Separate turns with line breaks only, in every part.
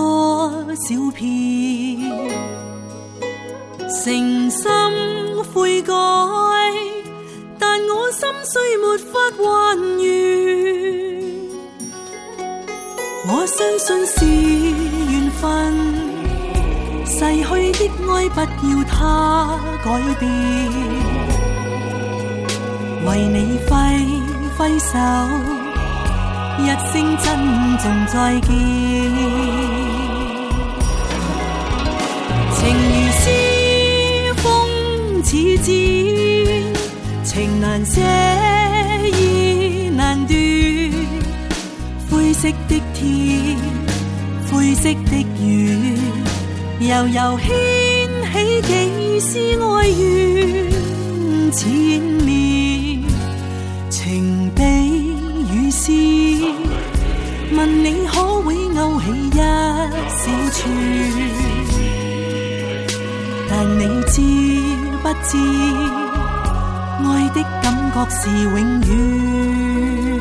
多少遍，誠心悔改，但我心雖沒法還原。我相信是緣分，逝去的愛不要它改變，為你揮揮手，一聲珍重再見。情如詩，風似箭，情難捨意難斷。灰色的天，灰色的雨，悠悠掀起幾絲哀怨。纏綿情比雨絲，問你可會勾起一小串？但你知不知，愛的感覺是永遠。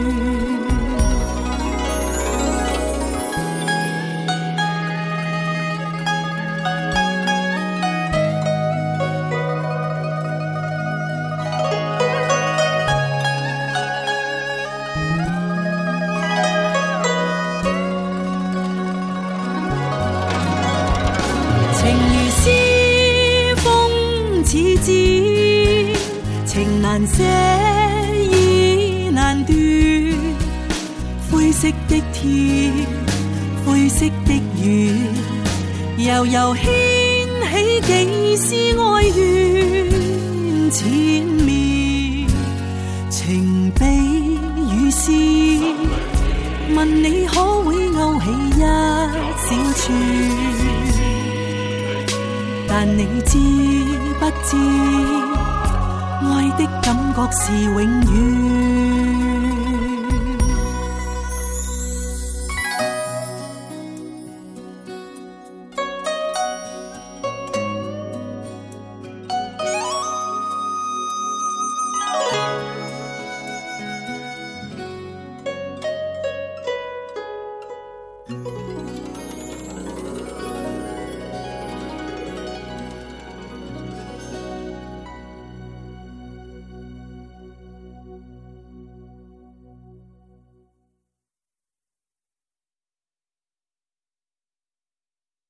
情難捨意難斷，灰色的天，灰色的雨，悠悠掀起幾絲哀怨。纏綿情比雨絲，問你可會勾起一小串？但你知不知，愛的感覺是永遠。